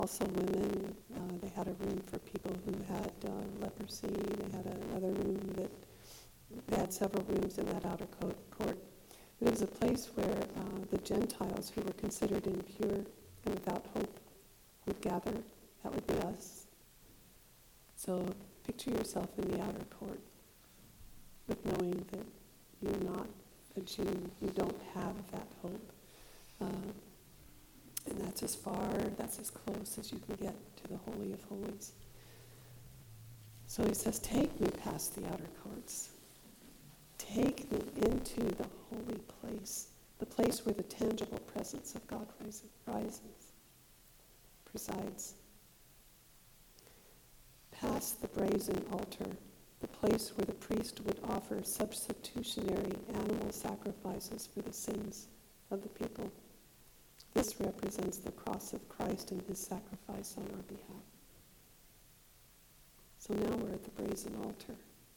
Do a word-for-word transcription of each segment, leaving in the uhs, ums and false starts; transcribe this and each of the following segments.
Also women, uh, they had a room for people who had uh, leprosy. They had another room that, they had several rooms in that outer court. But it was a place where uh, the Gentiles who were considered impure and without hope would gather. That would be us. So picture yourself in the outer court with knowing that you're not a Jew, you don't have that hope. Uh, and that's as far, that's as close as you can get to the Holy of Holies. So he says, take me past the outer courts. Take me into the holy place, the place where the tangible presence of God rises, presides. Past the brazen altar, the place where the priest would offer substitutionary animal sacrifices for the sins of the people. This represents the cross of Christ and his sacrifice on our behalf. So now we're at the brazen altar.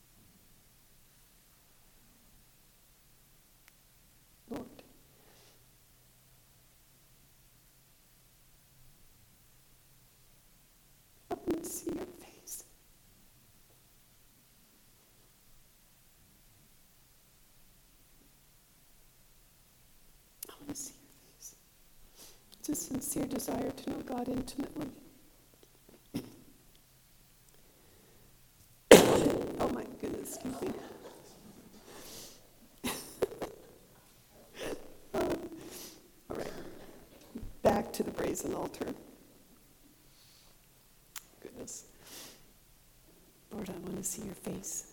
Lord, help me see your face. I want to see your face. It's a sincere desire to know God intimately. Oh my goodness, excuse me. um, all right, back to the brazen altar. Goodness. Lord, I want to see your face.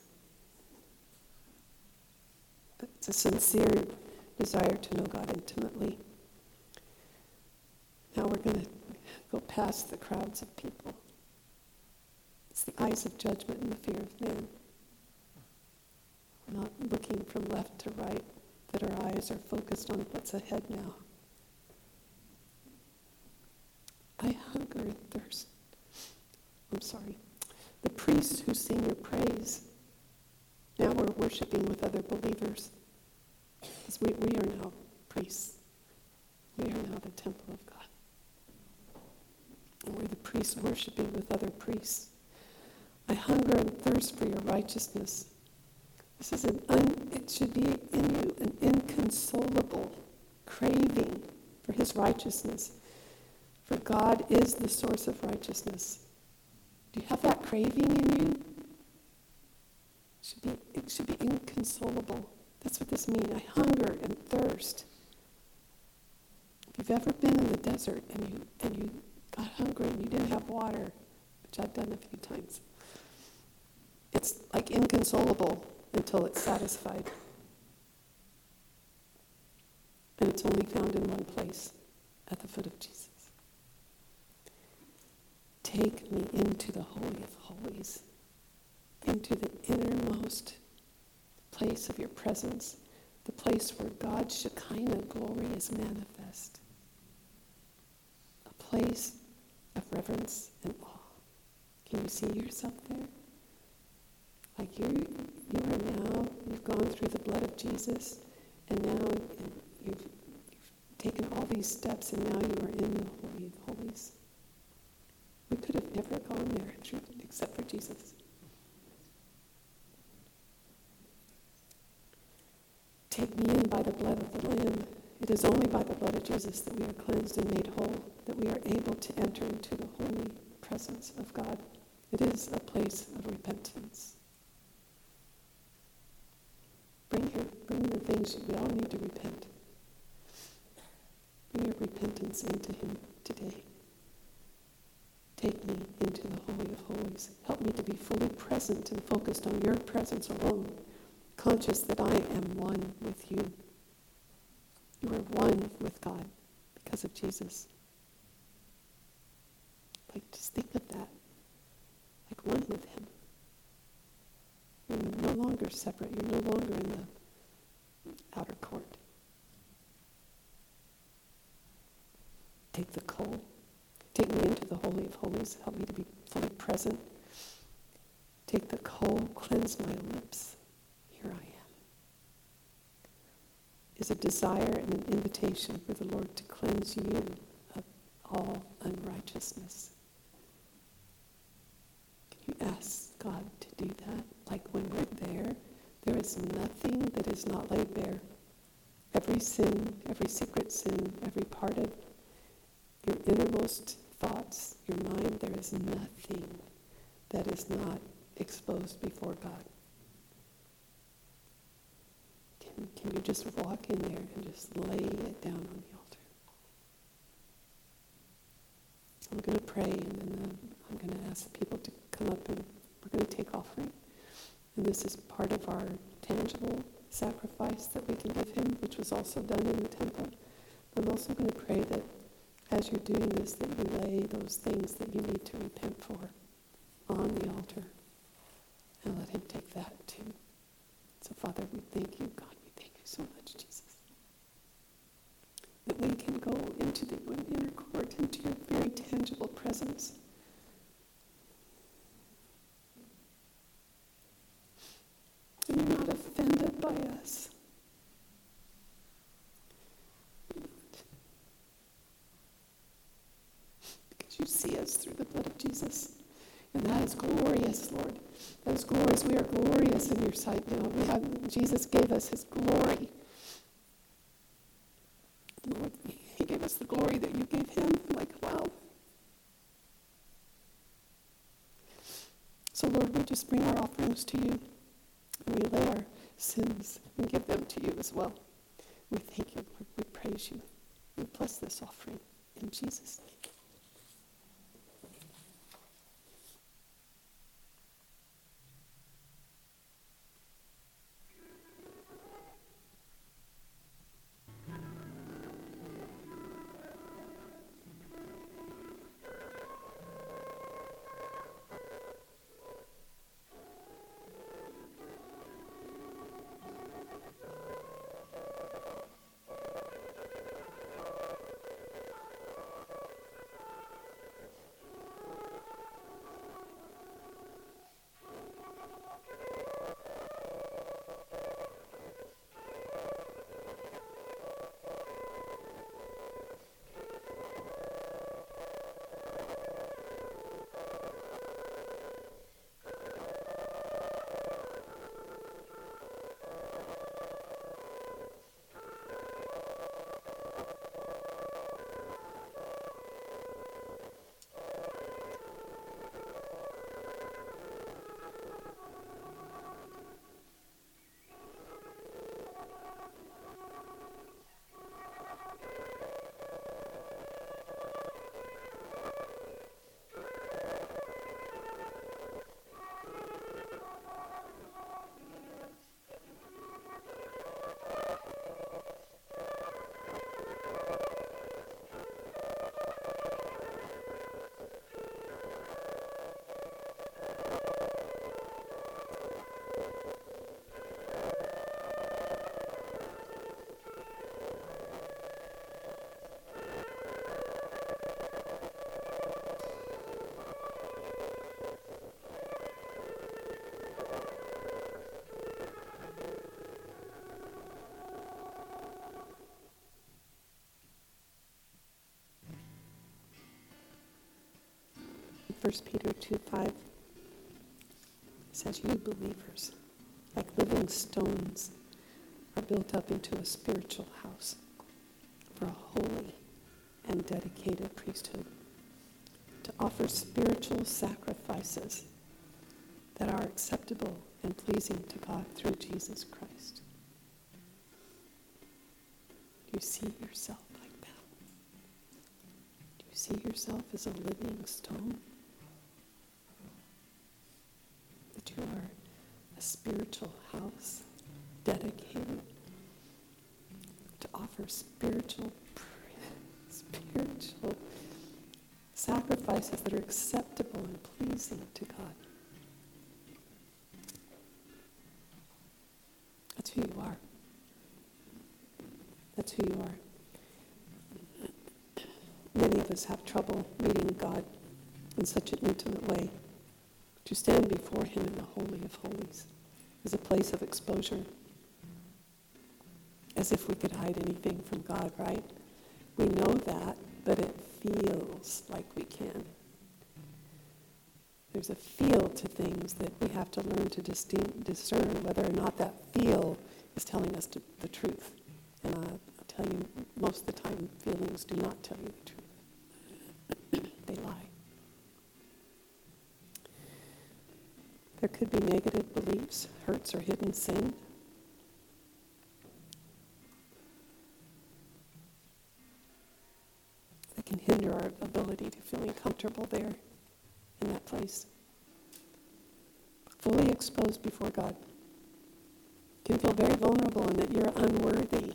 It's a sincere desire to know God intimately. Now we're going to go past the crowds of people. It's the eyes of judgment and the fear of men. We're not looking from left to right, that our eyes are focused on what's ahead now. I hunger and thirst. I'm sorry. The priests who sing your praise. Now we're worshiping with other believers. Because we, we are now priests. We are now the temple of God. And we're the priests worshiping with other priests. I hunger and thirst for your righteousness. This is an un, it should be in you an inconsolable craving for his righteousness. For God is the source of righteousness. Do you have that craving in you? It should be, it should be inconsolable. That's what this means. I hunger and thirst. If you've ever been in the desert and you and you got hungry and you didn't have water, which I've done a few times, it's like inconsolable until it's satisfied. And it's only found in one place, at the foot of Jesus. Take me into the Holy of Holies, into the innermost place of your presence, the place where God's Shekinah glory is manifest. A place of reverence and awe. Can you see yourself there? Like you, you are now, you've gone through the blood of Jesus, and now you've, you've taken all these steps, and now you are in the Holy of Holies. We could have never gone there except for Jesus. Take me in by the blood of the Lamb. It is only by the blood of Jesus that we are cleansed and made whole, that we are able to enter into the holy presence of God. It is a place of repentance. Bring your, bring the things we all need to repent. Bring your repentance into him today. Take me into the Holy of Holies. Help me to be fully present and focused on your presence alone, conscious that I am one with you. You are one with God because of Jesus. Like, just think of that. Like one with him. You're no longer separate. You're no longer in the outer court. Take the coal. Take me into the Holy of Holies. Help me to be fully present. Take the coal. Cleanse my lips. Here I am. Is a desire and an invitation for the Lord to cleanse you, a, a all unrighteousness. Can you ask God to do that? Like when we're there, there is nothing that is not laid bare. Every sin, every secret sin, every part of your innermost thoughts, your mind, there is nothing that is not exposed before God. Can, can you just walk in there and just lay it down on the altar? I'm going to pray, and then I'm going to ask the people to come up, and we're going to take offering. And this is part of our tangible sacrifice that we can give him, which was also done in the temple. I'm also going to pray that as you're doing this, that you lay those things that you need to repent for on the altar, and let him take that too. So Father, we thank you, God, we thank you so much, Jesus, that we can go into the inner court, into your very tangible presence. And you're not offended by us. Because you see us through the blood of Jesus. And that is glorious, Lord. That is glorious. We are glorious in your sight now. We have, Jesus gave us his glory. Lord, he gave us the glory that you gave him. I'm like, wow. So Lord, we just bring our offerings to you. And we lay our sins and give them to you as well. We thank you, Lord. We praise you. We bless this offering in Jesus' name. First Peter two five says, you believers, like living stones, are built up into a spiritual house for a holy and dedicated priesthood, to offer spiritual sacrifices that are acceptable and pleasing to God through Jesus Christ. Do you see yourself like that? Do you see yourself as a living stone? That you are a spiritual house dedicated to offer spiritual, spiritual sacrifices that are acceptable and pleasing to God. That's who you are. That's who you are. Many of us have trouble meeting God in such an intimate way. To stand before him in the Holy of Holies is a place of exposure. As if we could hide anything from God, right? We know that but it feels like we can. There's a feel to things that we have to learn to distinct, discern whether or not that feel is telling us to, the truth. And I, I'll tell you, most of the time, feelings do not tell you the truth. They lie. There could be negative beliefs, hurts, or hidden sin. That can hinder our ability to feeling comfortable there in that place. Fully exposed before God. Can feel very vulnerable in that you're unworthy.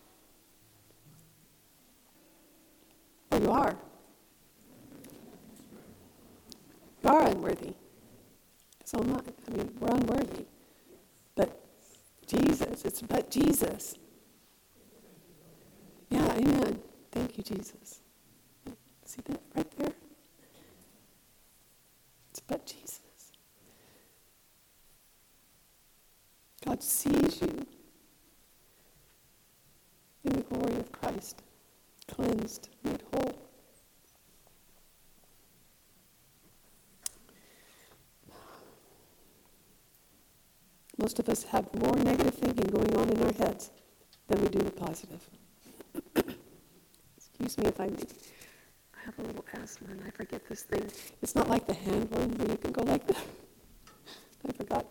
Well, you are. You are unworthy. So am I. I mean, we're unworthy. But Jesus, it's but Jesus. Yeah, amen. Thank you, Jesus. See that right there? It's but Jesus. God sees you in the glory of Christ, cleansed, made whole. Most of us have more negative thinking going on in our heads than we do the positive. Excuse me if I make, I have a little asthma and I forget this thing. It's not like the hand one where you can go like that. I forgot.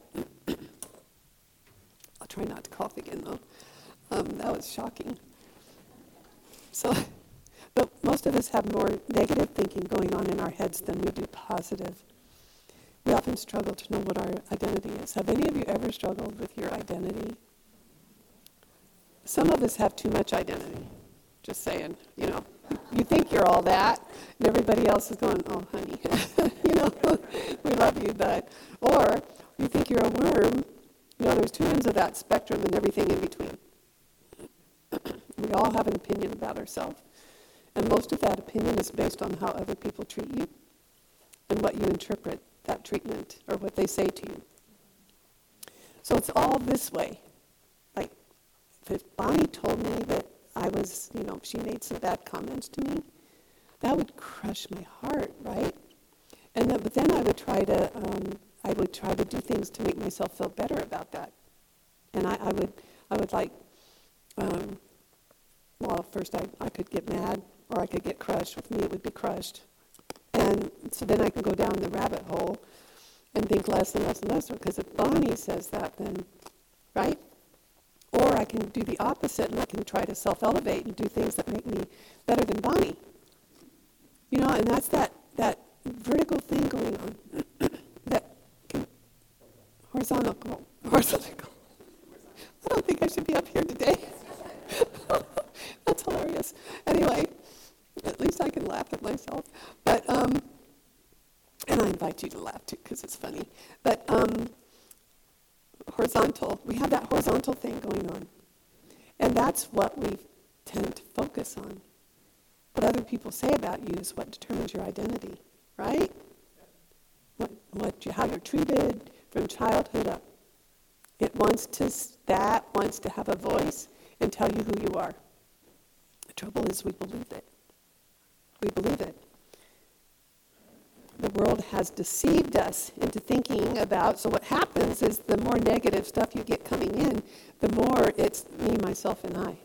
I'll try not to cough again though. Um, that was shocking. So, but most of us have more negative thinking going on in our heads than we do positive. We often struggle to know what our identity is. Have any of you ever struggled with your identity? Some of us have too much identity. Just saying, you know, you think you're all that, and everybody else is going, oh, honey, you know, we love you, but, or you think you're a worm. You know, there's two ends of that spectrum and everything in between. We all have an opinion about ourselves, and most of that opinion is based on how other people treat you and what you interpret that treatment or what they say to you. So it's all this way. Like, if Bonnie told me that I was, you know, she made some bad comments to me, that would crush my heart, right? And then, but then I would try to, um, I would try to do things to make myself feel better about that. And I, I would, I would like, um, well, first I, I could get mad, or I could get crushed. With me, it would be crushed. And so then I can go down the rabbit hole and think less and less and less, because if Bonnie says that, then, right? Or I can do the opposite, and I can try to self-elevate and do things that make me better than Bonnie. You know, and that's that, that vertical thing going on. that can, horizontal, horizontal. I don't think I should be up here today. That's hilarious. Anyway, at least I can laugh at myself. But, um, and I invite you to laugh too, because it's funny. But, um, horizontal, we have that horizontal thing going on. And that's what we tend to focus on. What other people say about you is what determines your identity, right? What, what you, how you're treated from childhood up. It wants to, that wants to have a voice and tell you who you are. The trouble is we believe it. We believe it. The world has deceived us into thinking about, so what happens is the more negative stuff you get coming in, the more it's me, myself, and I.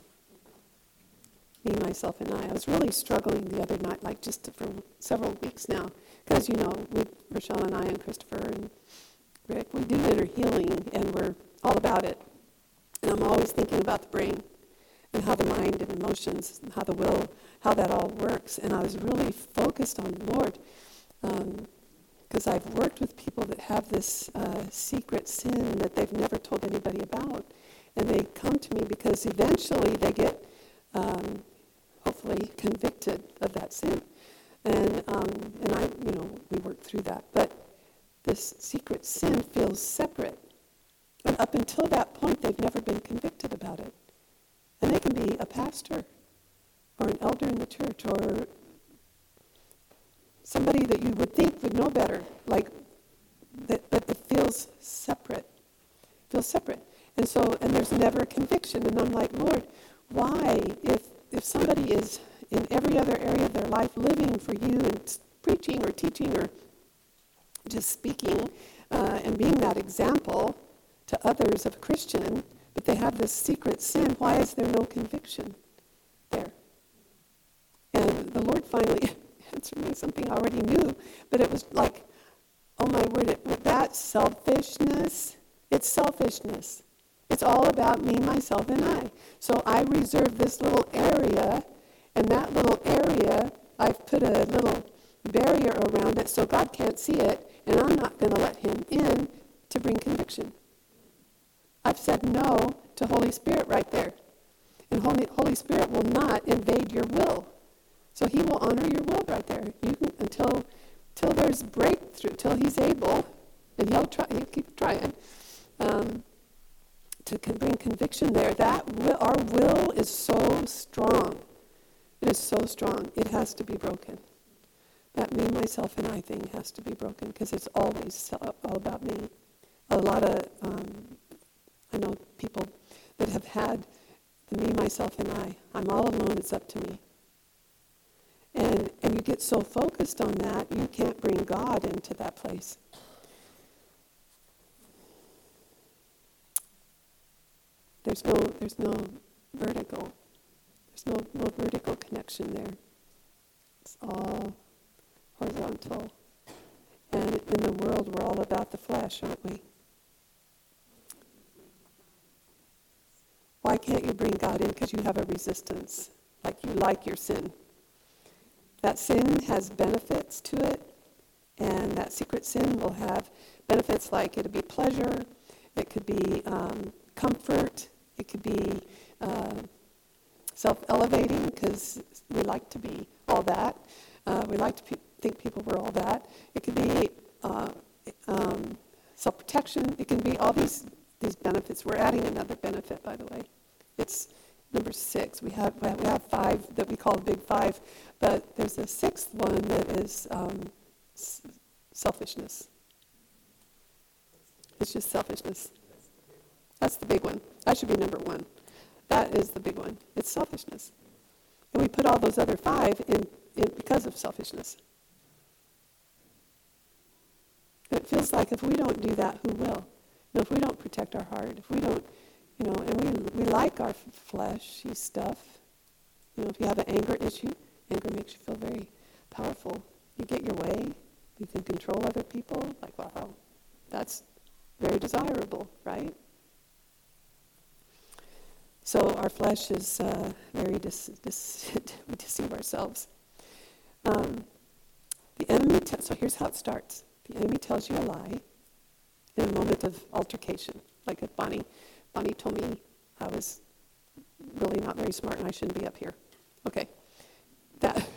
Me, myself, and I. I was really struggling the other night, like just for several weeks now, because, you know, we, Rochelle and I and Christopher and Rick, we do inner healing, and we're all about it. And I'm always thinking about the brain and how the mind and emotions and how the will, how that all works. And I was really focused on the Lord, because um, I've worked with people that have this uh, secret sin that they've never told anybody about. And they come to me because eventually they get, um, hopefully, convicted of that sin. And um, and I, you know, we work through that. But this secret sin feels separate. And up until that point, they've never been convicted about it. And they can be a pastor or an elder in the church or somebody that you would think would know better, like that, but it feels separate. Feels separate. And so, and there's never a conviction. And I'm like, Lord, why, if if somebody is in every other area of their life, living for you and preaching or teaching or just speaking uh, and being that example to others of a Christian, but they have this secret sin. Why is there no conviction there? And the Lord finally answered me something I already knew, but it was like, oh my word, it, that selfishness, it's selfishness. It's all about me, myself, and I. So I reserve this little area, and that little area, I've put a little barrier around it so God can't see it, and I'm not going to let him in to bring conviction. I've said no to Holy Spirit right there. And Holy, Holy Spirit will not invade your will. So he will honor your will right there. You can, until, until there's breakthrough, till he's able, and he'll try, he'll keep trying, um, to con- bring conviction there. That will, our will is so strong. It is so strong. It has to be broken. That me, myself, and I thing has to be broken because it's always all about me. A lot of, um, I know people that have had the me, myself, and I. I'm all alone, it's up to me. And and you get so focused on that, you can't bring God into that place. There's no there's no vertical. There's no, no vertical connection there. It's all horizontal. And in the world, we're all about the flesh, aren't we? Why can't you bring God in? Because you have a resistance, like you like your sin. That sin has benefits to it, and that secret sin will have benefits like it'll be pleasure, it could be um, comfort, it could be uh, self-elevating because we like to be all that. Uh, we like to pe- think people were all that. It could be uh, um, self-protection. It can be all these these benefits. We're adding another benefit, by the way. It's number six. We have we have five that we call the big five, but there's a sixth one that is um, s- selfishness. It's just selfishness. That's the big one. That should be number one. That is the big one. It's selfishness. And we put all those other five in, in because of selfishness. It feels like if we don't do that, who will? You know, if we don't protect our heart, if we don't, you know, and we we like our fleshy stuff. You know, if you have an anger issue, anger makes you feel very powerful. You get your way. You can control other people. Like, wow, that's very desirable, right? So our flesh is uh, very dis- dis- we deceive ourselves. Um, the enemy. Te- so here's how it starts. The enemy tells you a lie in a moment of altercation. Like if Bonnie, Bonnie told me I was really not very smart and I shouldn't be up here. Okay, that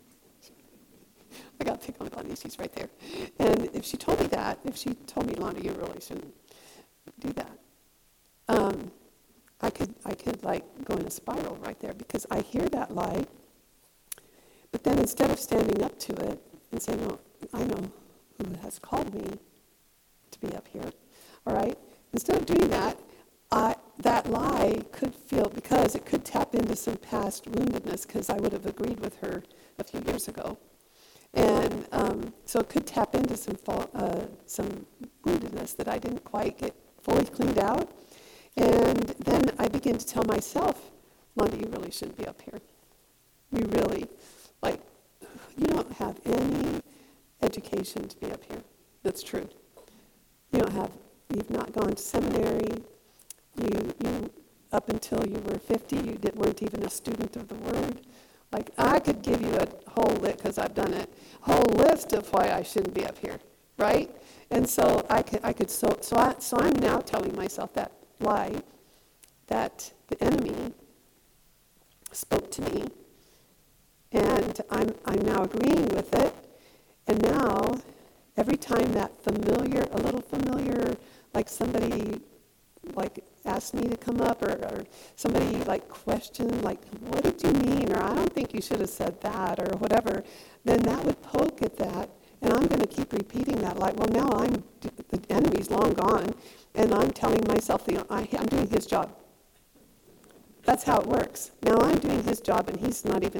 I got to pick on Bonnie. She's right there. And if she told me that, if she told me, Londa, you really shouldn't do that. Um, I could, I could like go in a spiral right there because I hear that lie, but then instead of standing up to it and saying, "Well, I know who has called me to be up here," all right? Instead of doing that, I, that lie could feel, because it could tap into some past woundedness, because I would have agreed with her a few years ago, and um, so it could tap into some fa- uh, some woundedness that I didn't quite get fully cleaned out. And then I begin to tell myself, Londa, you really shouldn't be up here. You really, like, you don't have any education to be up here. That's true. You don't have, you've not gone to seminary. You, you up until you were fifty, you did, weren't even a student of the Word. Like, I could give you a whole list, because I've done it, whole list of why I shouldn't be up here, right? And so I could, I could, so, so, I, so I'm now telling myself that lie, that the enemy spoke to me, and I'm I'm now agreeing with it, and now every time that familiar, a little familiar, like somebody like asked me to come up, or, or somebody like questioned, like, what did you mean, or I don't think you should have said that, or whatever, then that would poke at that. And I'm going to keep repeating that, like, well, now I'm, the enemy's long gone, and I'm telling myself, the, I, I'm doing his job. That's how it works. Now I'm doing his job, and he's not even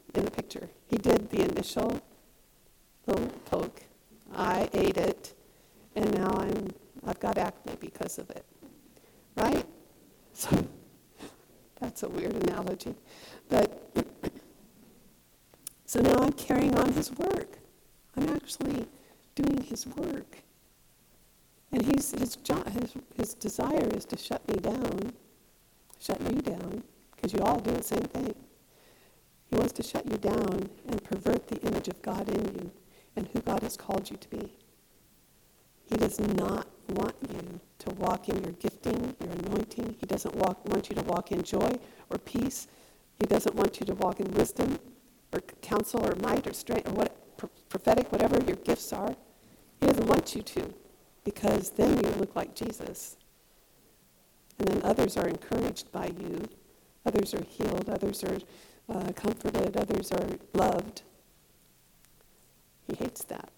in the picture. He did the initial little poke. I ate it, and now I'm, I've got acne because of it. Right? So that's a weird analogy. But so now I'm carrying on his work. I'm actually doing his work. And he's, his, job, his, his desire is to shut me down, shut you down, because you all do the same thing. He wants to shut you down and pervert the image of God in you and who God has called you to be. He does not want you to walk in your gifting, your anointing. He doesn't walk, want you to walk in joy or peace. He doesn't want you to walk in wisdom or counsel or might or strength or what, pro- prophetic, whatever your gifts are. He doesn't want you to, because then you look like Jesus. And then others are encouraged by you. Others are healed. Others are uh, comforted. Others are loved. He hates that.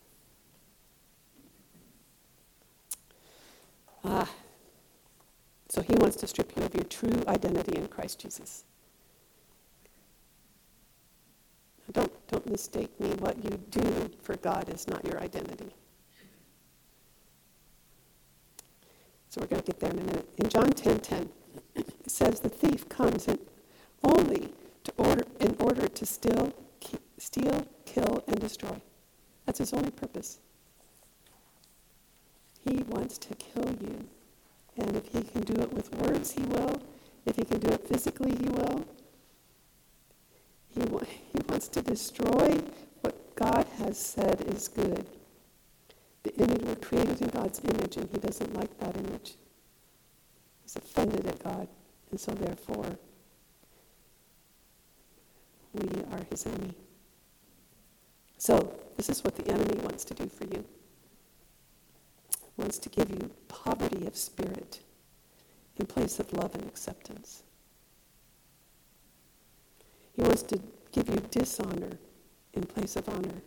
Ah. So he wants to strip you of your true identity in Christ Jesus. Now don't, don't mistake me. What you do for God is not your identity. So we're going to get there in a minute. In John ten ten, it says the thief comes in only to order in order to steal, ki- steal, kill, and destroy. That's his only purpose. He wants to kill you. And if he can do it with words, he will. If he can do it physically, he will. He, wa- he wants to destroy what God has said is good. The image, we're created in God's image, and he doesn't like that image. He's offended at God, and so therefore, we are his enemy. So, this is what the enemy wants to do for you. He wants to give you poverty of spirit in place of love and acceptance. He wants to give you dishonor in place of honor.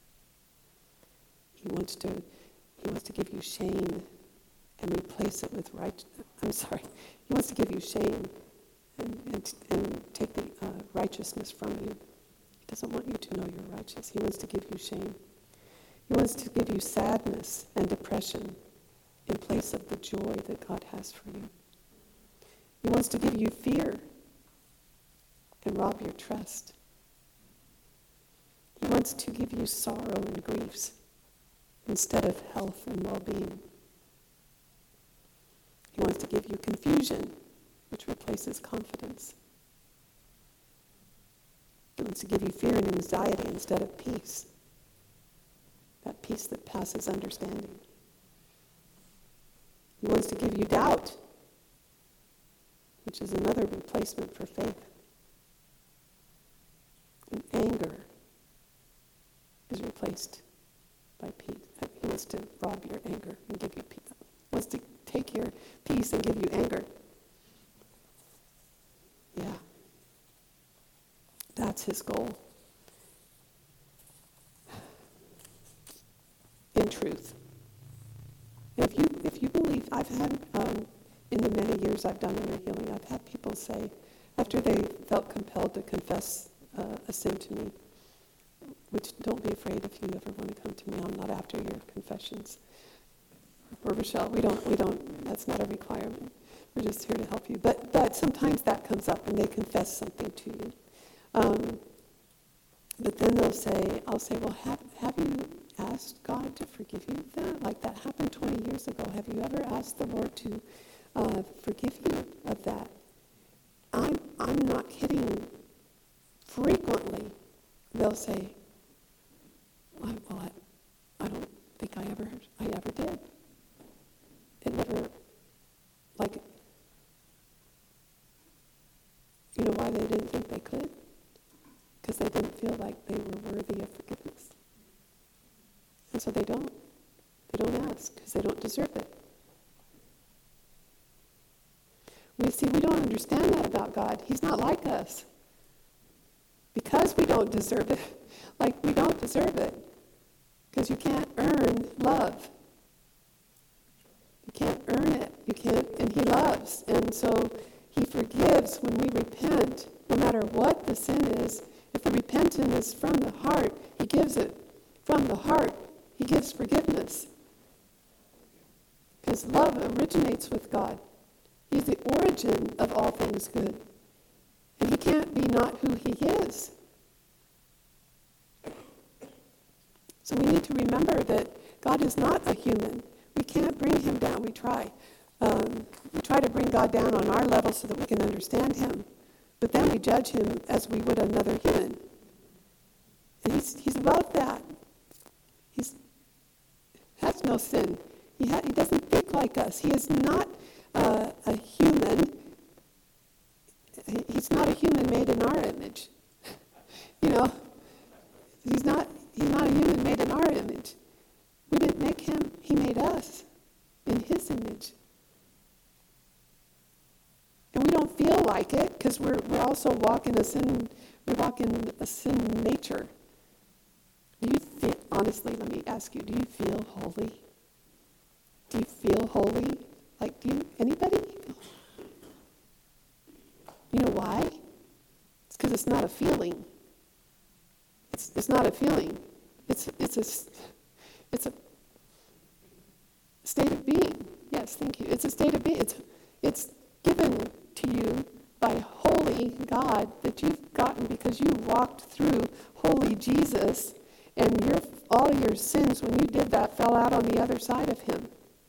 He wants to he wants to give you shame and replace it with right. I'm sorry. He wants to give you shame and, and, and take the uh, righteousness from you. He doesn't want you to know you're righteous. He wants to give you shame. He wants to give you sadness and depression in place of the joy that God has for you. He wants to give you fear and rob your trust. He wants to give you sorrow and griefs instead of health and well-being. He wants to give you confusion, which replaces confidence. He wants to give you fear and anxiety instead of peace, that peace that passes understanding. He wants to give you doubt, which is another replacement for faith. And anger is replaced by peace. He wants to rob your anger and give you peace. He wants to take your peace and give you anger. Yeah. That's his goal. In truth. If you if you believe, I've had, um, in the many years I've done inner healing, I've had people say, after they felt compelled to confess uh, a sin to me, which don't be afraid if you ever want to come to me, I'm not after your confessions. Or Rochelle, we don't, we don't, that's not a requirement. We're just here to help you. But but sometimes that comes up and they confess something to you. Um, but then they'll say, I'll say, well, have, have you asked God to forgive you of that? Like that happened twenty years ago. Have you ever asked the Lord to uh, forgive you of that? I'm, I'm not kidding. Frequently, they'll say, I, well, I, I don't think I ever, I ever did. It never, like, you know why they didn't think they could? Because they didn't feel like they were worthy of forgiveness. And so they don't. They don't ask because they don't deserve it. We see, we don't understand that about God. He's not like us. Because we don't deserve it. Like, we don't deserve it. Because you can't earn love. You can't earn it. You can't, and he loves. And so he forgives when we repent, no matter what the sin is, If the repentance is from the heart, he gives it. From the heart, he gives forgiveness. Because love originates with God. He's the origin of all things good. And he can't be not who he is. So we need to remember that God is not a human. We can't bring him down. We try. Um, we try to bring God down on our level so that we can understand him. But then we judge him as we would another human. And he's he's above that. He's has no sin. He, ha- he doesn't think like us. He is not uh, a human. He's not a human made in our image. You know, he's not he's not a human made in our image. We didn't make him, he made us in his image. And we don't feel like it because we're we're also walking a sin we walk in a sin nature. Do you feel, honestly, let me ask you, do you feel holy? Do you feel holy? Like, do you, anybody? You know why? It's because it's not a feeling. It's it's not a feeling. It's it's a it's a state of being. Yes, thank you. It's a state of being. It's it's given to you by holy God that you've gotten because you walked through holy Jesus, and your all your sins when you did that fell out on the other side of him.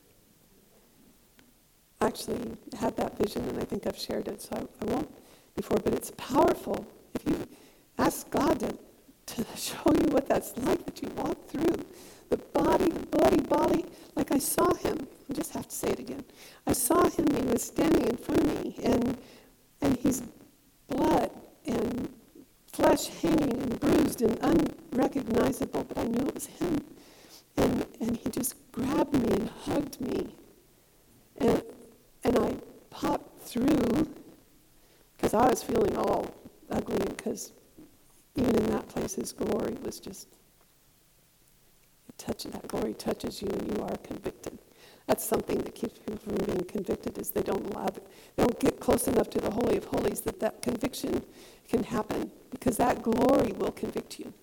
I actually had that vision, and I think I've shared it, so I, I won't before, but it's powerful. If you ask God to, to show you what that's like, that you walk through the body, the bloody body, like I saw him. I just have to say it again. I saw him, he was standing in front of me, and and he's blood and flesh hanging and bruised and unrecognizable, but I knew it was him. And and he just grabbed me and hugged me. And and I popped through because I was feeling all ugly, because even in that place his glory was just touching. That glory touches you and you are convicted. That's something that keeps people from being convicted, is they don't allow it. They don't get close enough to the Holy of Holies that that conviction can happen, because that glory will convict you.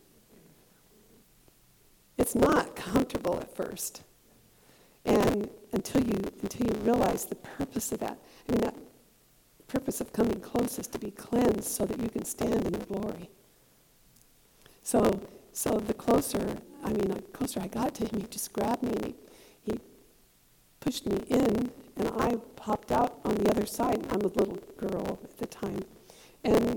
It's not comfortable at first. And until you until you realize the purpose of that. I mean, that purpose of coming close is to be cleansed so that you can stand in the glory. So so the closer, I mean, the closer I got to him, he just grabbed me and he, he pushed me in, and I popped out on the other side. I'm a little girl at the time. And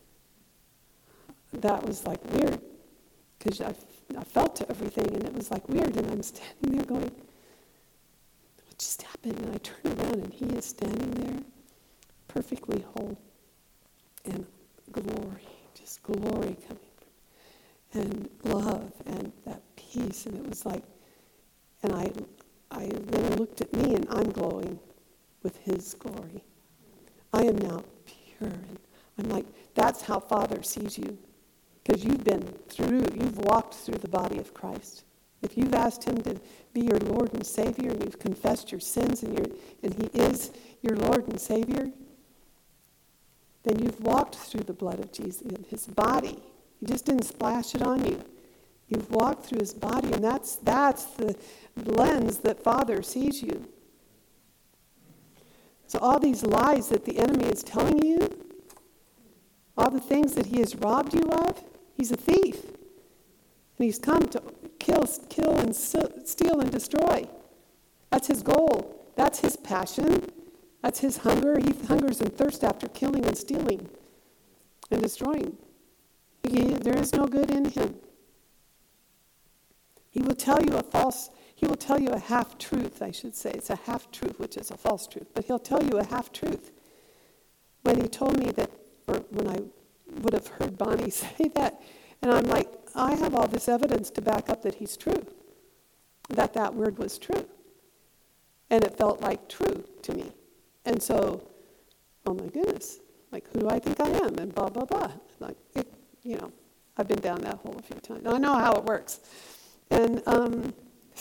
that was like weird, because I, I felt everything, and it was like weird, and I'm standing there going, what just happened? And I turn around, and he is standing there, perfectly whole, and glory, just glory coming, and love, and that peace, and it was like, and I, I then looked at me, and I'm glowing with his glory. I am now pure, and I'm like, that's how Father sees you. Because you've been through, you've walked through the body of Christ. If you've asked him to be your Lord and Savior, and you've confessed your sins, and, you're, and he is your Lord and Savior, then you've walked through the blood of Jesus, his body. He just didn't splash it on you. You've walked through his body, and that's that's the lens that Father sees you. So all these lies that the enemy is telling you, all the things that he has robbed you of, he's a thief. And he's come to kill, kill and steal and destroy. That's his goal. That's his passion. That's his hunger. He hungers and thirsts after killing and stealing and destroying. He, there is no good in him. He will tell you a false, he will tell you a half-truth, I should say. It's a half-truth, which is a false truth. But he'll tell you a half-truth. When he told me that, or when I would have heard Bonnie say that, and I'm like, I have all this evidence to back up that he's true, that that word was true. And it felt like true to me. And so, oh my goodness, like, who do I think I am? And blah, blah, blah. Like, it, you know, I've been down that hole a few times. I know how it works. And um,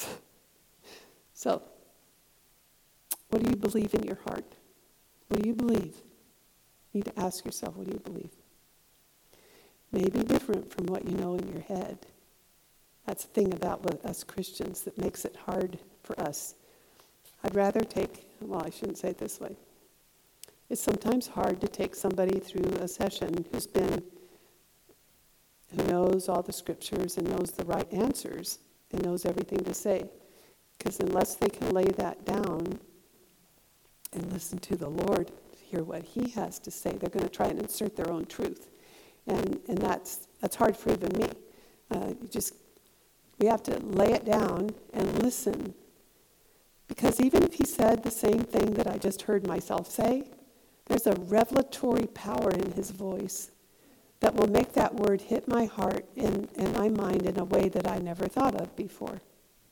so, what do you believe in your heart? What do you believe? You need to ask yourself, what do you believe? may be different from what you know in your head. That's the thing about with us Christians that makes it hard for us. I'd rather take, well, I shouldn't say it this way. It's sometimes hard to take somebody through a session who's been, who knows all the scriptures and knows the right answers and knows everything to say. Because unless they can lay that down and listen to the Lord, hear what he has to say, they're going to try and insert their own truth. And and that's that's hard for even me. Uh, you just, we have to lay it down and listen. Because even if he said the same thing that I just heard myself say, there's a revelatory power in his voice that will make that word hit my heart and, and my mind in a way that I never thought of before.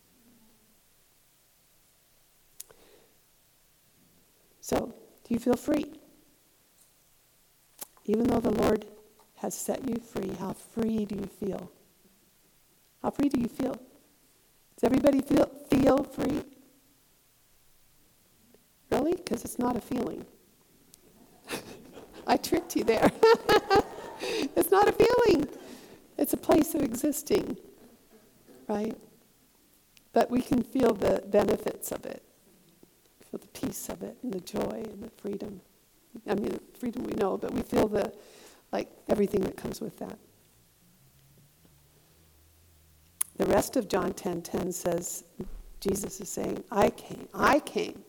So, do you feel free? Even though the Lord has set you free, how free do you feel? How free do you feel? Does everybody feel feel free? Really? Because it's not a feeling. I tricked you there. It's not a feeling. It's a place of existing, right? But we can feel the benefits of it. Feel the peace of it and the joy and the freedom. I mean, the freedom we know, but we feel the, like, everything that comes with that. The rest of John ten ten says, Jesus is saying, I came, I came,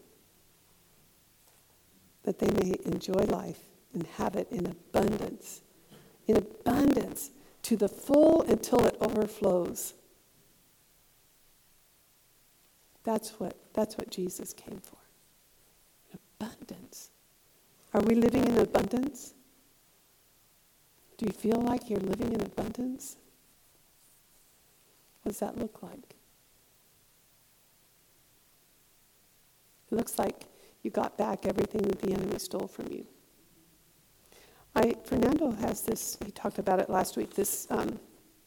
that they may enjoy life and have it in abundance. In abundance, to the full until it overflows. That's what, that's what Jesus came for. Abundance. Are we living in abundance? Do you feel like you're living in abundance? What does that look like? It looks like you got back everything that the enemy stole from you. I, Fernando has this, he talked about it last week, this, um,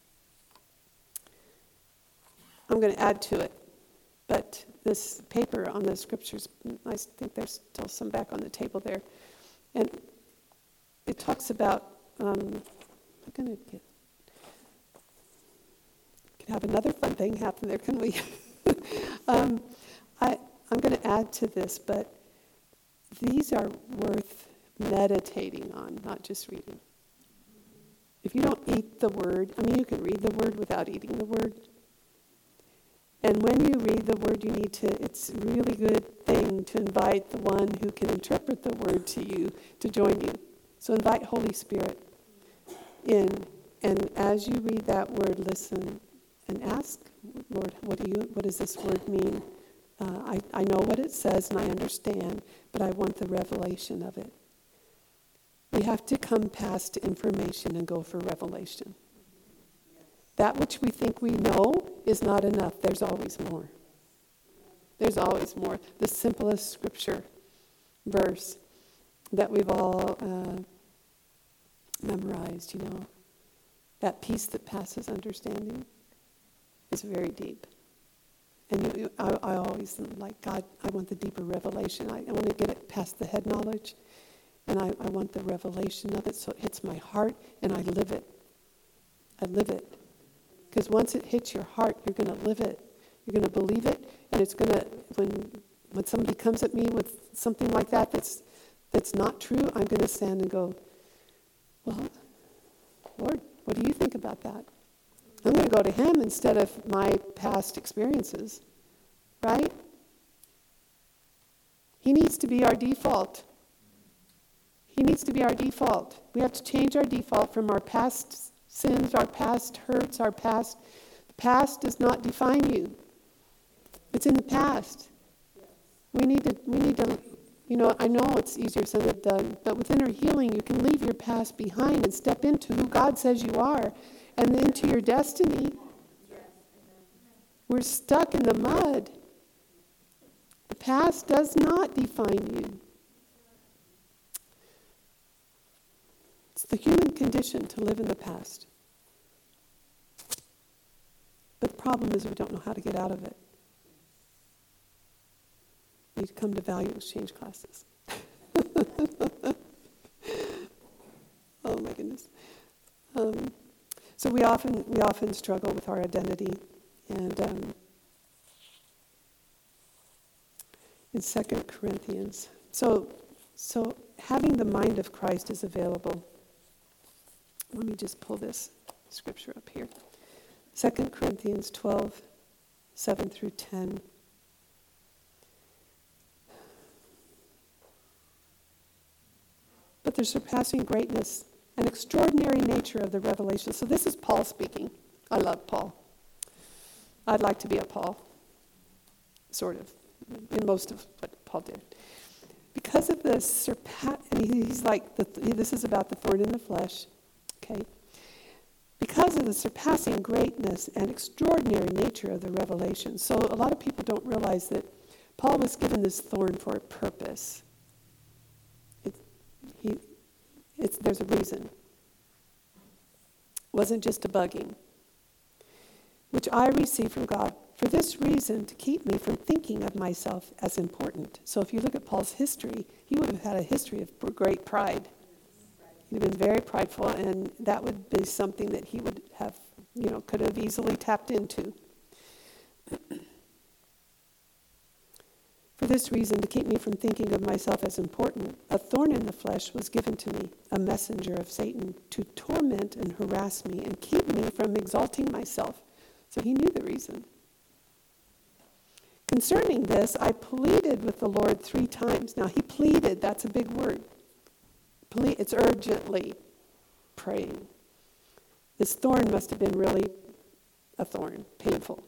I'm going to add to it, but this paper on the scriptures, I think there's still some back on the table there, and it talks about, um, I'm going to get, can have another fun thing happen there, can we? um, I, I'm going to add to this, but these are worth meditating on, not just reading. If you don't eat the word, I mean, you can read the word without eating the word. And when you read the word, you need to, it's a really good thing to invite the one who can interpret the word to you to join you. So invite Holy Spirit in, and as you read that word, listen and ask, Lord, what do you, what does this word mean? Uh, I, I know what it says and I understand, but I want the revelation of it. We have to come past information and go for revelation. That which we think we know is not enough. There's always more. There's always more. The simplest scripture verse that we've all uh, memorized, you know, that peace that passes understanding is very deep. And you, I, I always am like, God, I want the deeper revelation. I, I want to get it past the head knowledge. And I, I want the revelation of it so it hits my heart and I live it. I live it. Because once it hits your heart, you're going to live it. You're going to believe it. And it's going to, when when somebody comes at me with something like that that's, that's not true, I'm going to stand and go, well, Lord, what do you think about that? I'm going to go to him instead of my past experiences. Right? He needs to be our default. He needs to be our default. We have to change our default from our past sins, our past hurts, our past. The past does not define you. It's in the past. We need to, we need to, you know, I know it's easier said than done, but with inner healing, you can leave your past behind and step into who God says you are and into your destiny. We're stuck in the mud. The past does not define you. It's the human condition to live in the past. But the problem is we don't know how to get out of it. We need to come to value exchange classes. Oh my goodness. Um, So we often we often struggle with our identity, and um, in Second Corinthians, so so having the mind of Christ is available. Let me just pull this scripture up here. Second Corinthians twelve, seven through ten. But the surpassing greatness and extraordinary nature of the revelation. So this is Paul speaking. I love Paul. I'd like to be a Paul, sort of, in most of what Paul did. Because of the surpass, and he's like, the, this is about the thorn in the flesh, okay? Because of the surpassing greatness and extraordinary nature of the revelation. So a lot of people don't realize that Paul was given this thorn for a purpose. It, he, it's, there's a reason. It wasn't just a bugging, which I received from God for this reason, to keep me from thinking of myself as important. So if you look at Paul's history, he would have had a history of great pride. He'd have been very prideful, and that would be something that he would have, you know, could have easily tapped into. For this reason, to keep me from thinking of myself as important, a thorn in the flesh was given to me, a messenger of Satan, to torment and harass me and keep me from exalting myself. So he knew the reason. Concerning this, I pleaded with the Lord three times. Now, he pleaded, that's a big word. Ple- it's urgently praying. This thorn must have been really a thorn, painful.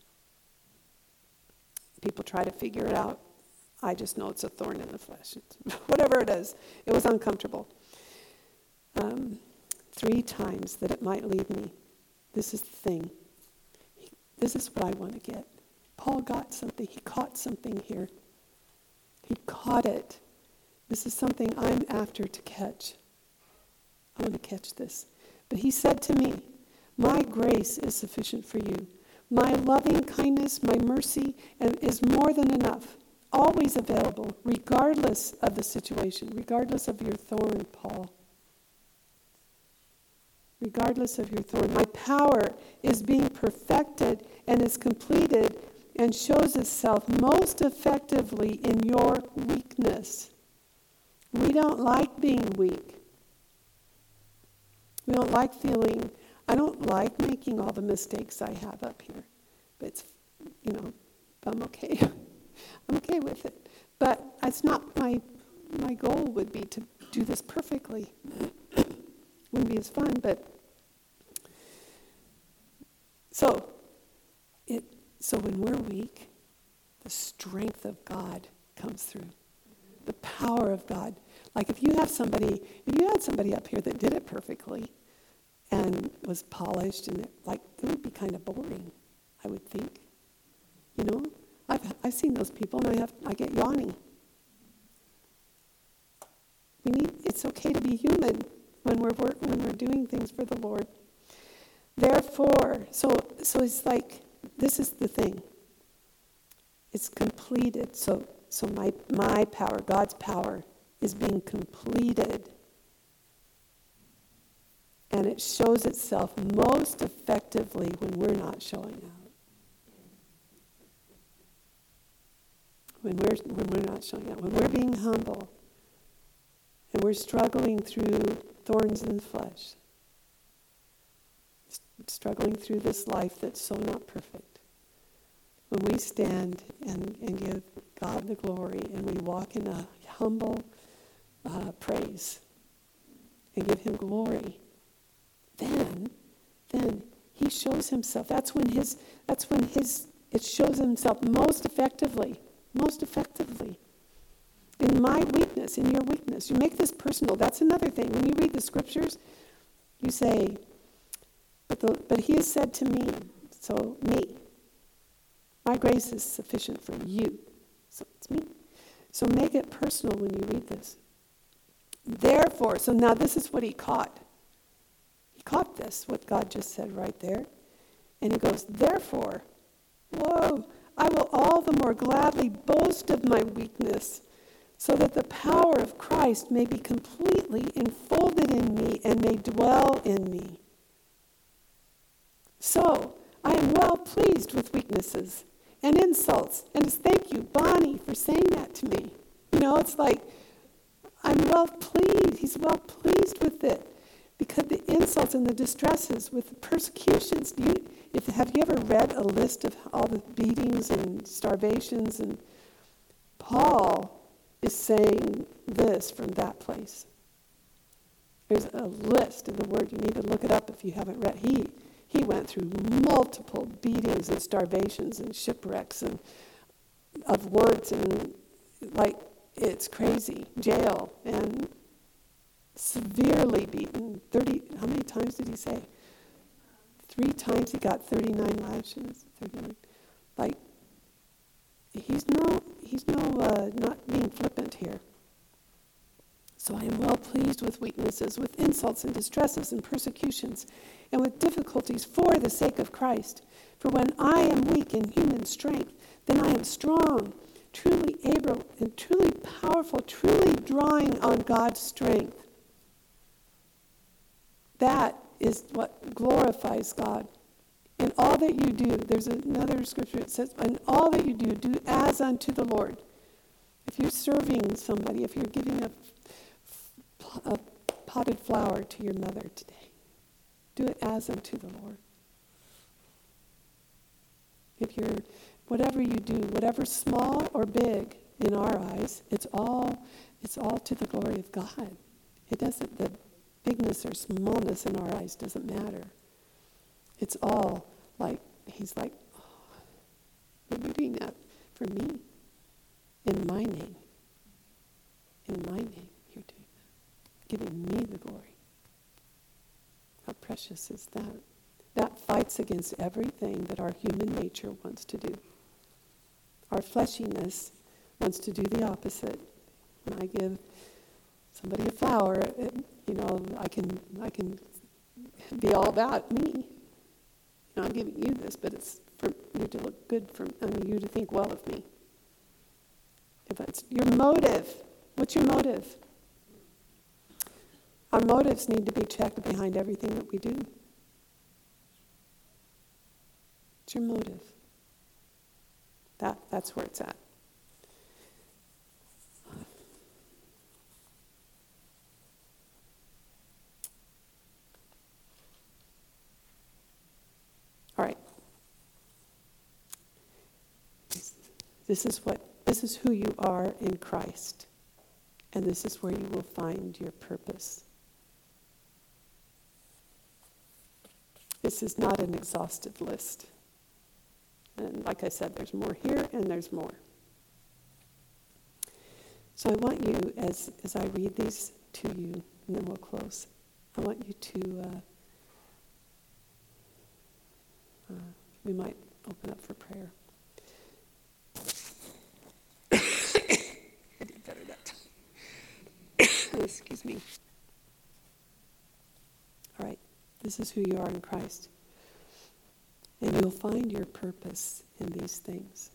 People try to figure it out. I just know it's a thorn in the flesh. It's, whatever it is, it was uncomfortable. Um, three times that it might leave me. This is the thing. This is what I want to get. Paul got something. He caught something here. He caught it. This is something I'm after to catch. I want to catch this. But he said to me, my grace is sufficient for you. My loving kindness, my mercy is more than enough. Always available, regardless of the situation, regardless of your thorn, Paul. Regardless of your thorn. My power is being perfected and is completed and shows itself most effectively in your weakness. We don't like being weak. We don't like feeling, I don't like making all the mistakes I have up here. But it's, you know, I'm okay. I'm okay with it. But it's not my, my goal would be to do this perfectly. Wouldn't be as fun, but so it so when we're weak, the strength of God comes through. The power of God. Like if you have somebody, if you had somebody up here that did it perfectly and was polished, and it, like it would be kind of boring, I would think. You know, I've I've seen those people, and I have I get yawning. We need. It's okay to be human when we're work, when we're doing things for the Lord. Therefore, so so it's like this is the thing. It's completed. So so my my power, God's power, is being completed. And it shows itself most effectively when we're not showing out. When we're when we're not showing out. When we're being humble. And we're struggling through thorns in the flesh. Struggling through this life that's so not perfect. When we stand and, and give God the glory and we walk in a humble uh, praise and give him glory, then, then he shows himself. That's when his, that's when his, it shows himself most effectively, most effectively. In my weakness, in your weakness. You make this personal. That's another thing. When you read the scriptures, you say, but, the, but he has said to me, so me, my grace is sufficient for you. So it's me. So make it personal when you read this. Therefore, so now this is what he caught. He caught this, what God just said right there. And he goes, therefore, whoa, I will all the more gladly boast of my weakness, so that the power of Christ may be completely enfolded in me and may dwell in me. So, I am well pleased with weaknesses and insults. And it's thank you, Bonnie, for saying that to me. You know, it's like, I'm well pleased. He's well pleased with it. Because the insults and the distresses with the persecutions, do you, if, have you ever read a list of all the beatings and starvations? And Paul is saying this from that place. There's a list in the Word. You need to look it up if you haven't read. He he went through multiple beatings and starvations and shipwrecks and of woods and like it's crazy. Jail and severely beaten. Thirty. How many times did he say? Three times he got thirty-nine lashes. thirty-nine. Like he's no he's no uh, not being flippant here. So I am well pleased with weaknesses, with insults and distresses and persecutions, and with difficulties for the sake of Christ. For when I am weak in human strength, then I am strong, truly able and truly powerful, truly drawing on God's strength. That is what glorifies God. In all that you do, there's another scripture that says, in all that you do, do as unto the Lord. If you're serving somebody, if you're giving a a potted flower to your mother today, do it as unto the Lord. If you're, whatever you do, whatever small or big in our eyes, it's all, it's all to the glory of God. It doesn't, the bigness or smallness in our eyes doesn't matter. It's all like, he's like, oh, you're doing that for me, in my name, in my name. Giving me the glory. How precious is that? That fights against everything that our human nature wants to do. Our fleshiness wants to do the opposite. When I give somebody a flower, it, you know, I can I can be all about me. You know, I'm giving you this, but it's for you to look good, for I mean, you to think well of me. If it's your motive, what's your motive? Our motives need to be checked behind everything that we do. What's your motive? That, that's where it's at. All right. This is what this is who you are in Christ. And this is where you will find your purpose. This is not an exhaustive list. And like I said, there's more here and there's more. So I want you, as, as I read these to you, and then we'll close, I want you to, uh, uh, we might open up for prayer. I did better that time. Excuse me. All right. This is who you are in Christ. And you'll find your purpose in these things.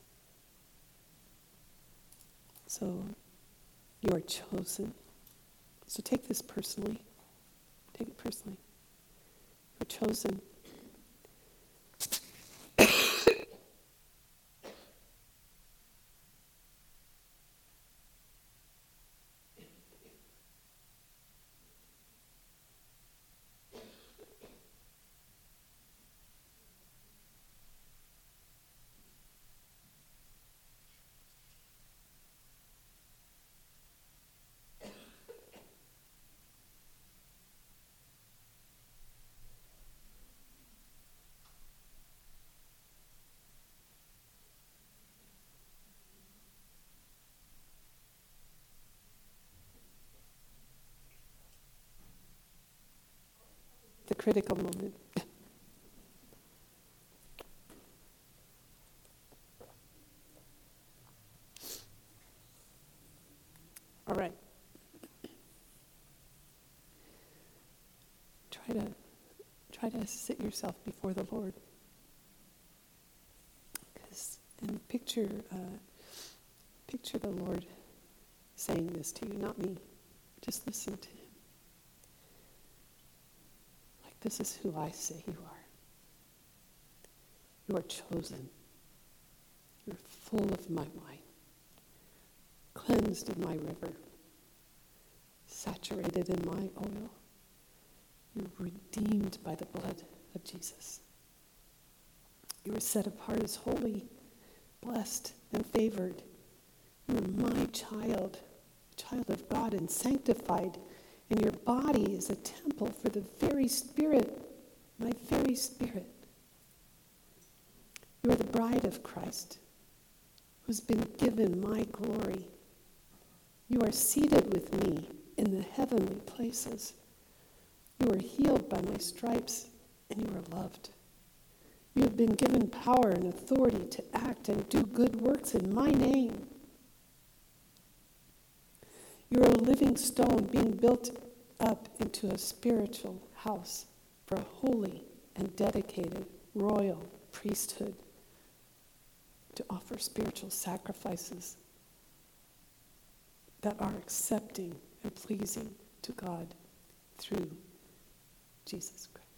So, you are chosen. So take this personally. Take it personally. You're chosen. The critical moment. All right. Try to try to sit yourself before the Lord. Because and picture uh, picture the Lord saying this to you, not me. Just listen to him. Like, this is who I say you are. You are chosen. You're full of my wine, cleansed in my river, saturated in my oil. You're redeemed by the blood of Jesus. You are set apart as holy, blessed, and favored. You are my child, a child of God and sanctified, and your body is a temple for the very Spirit, my very Spirit. You are the bride of Christ, who's been given my glory. You are seated with me in the heavenly places. You are healed by my stripes, and you are loved. You have been given power and authority to act and do good works in my name. You're a living stone being built up into a spiritual house for a holy and dedicated royal priesthood to offer spiritual sacrifices that are accepting and pleasing to God through Jesus Christ.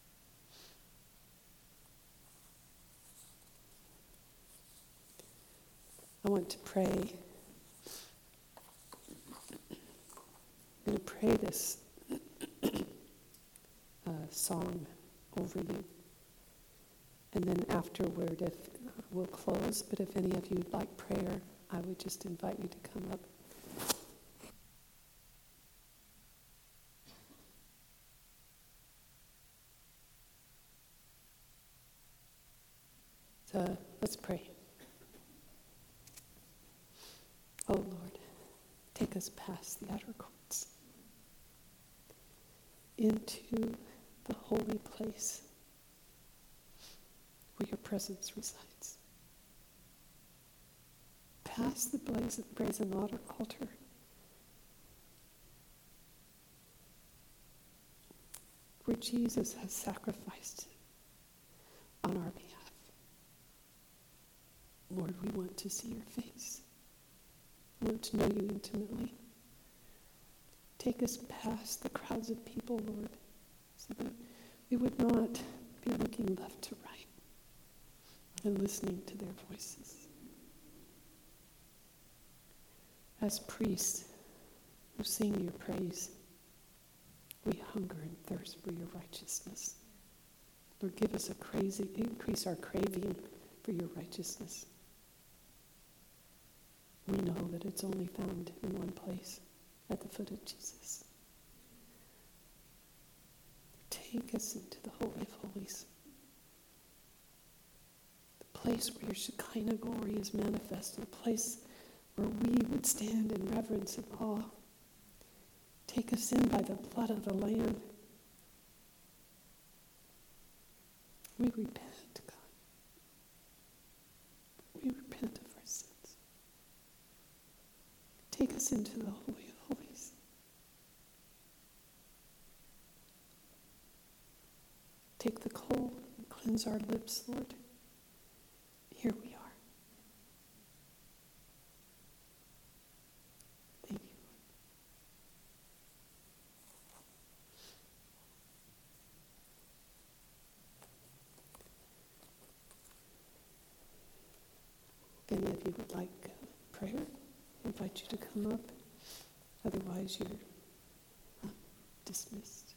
I want to pray. I'm going to pray this uh, song over you. And then afterward, if uh, we'll close, but if any of you would like prayer, I would just invite you to come up. So let's pray. Oh Lord, take us past the outer courts into the holy place where your presence resides. Past the brazen, brazen altar where Jesus has sacrificed on our behalf. Lord, we want to see your face. We want to know you intimately. Take us past the crowds of people, Lord, so that we would not be looking left to right and listening to their voices. As priests who sing your praise, we hunger and thirst for your righteousness. Lord, give us a crazy, increase our craving for your righteousness. We know that it's only found in one place, at the foot of Jesus. Take us into the Holy of Holies, the place where your Shekinah glory is manifested, a place where we would stand in reverence and awe. Take us in by the blood of the Lamb. We repent, God. We repent of our sins. Take us into the Holy of Holies. Take the coal and cleanse our lips, Lord. Here we are. Thank you, Lord. If any of you would like uh, prayer, I invite you to come up. Otherwise, you're uh, dismissed.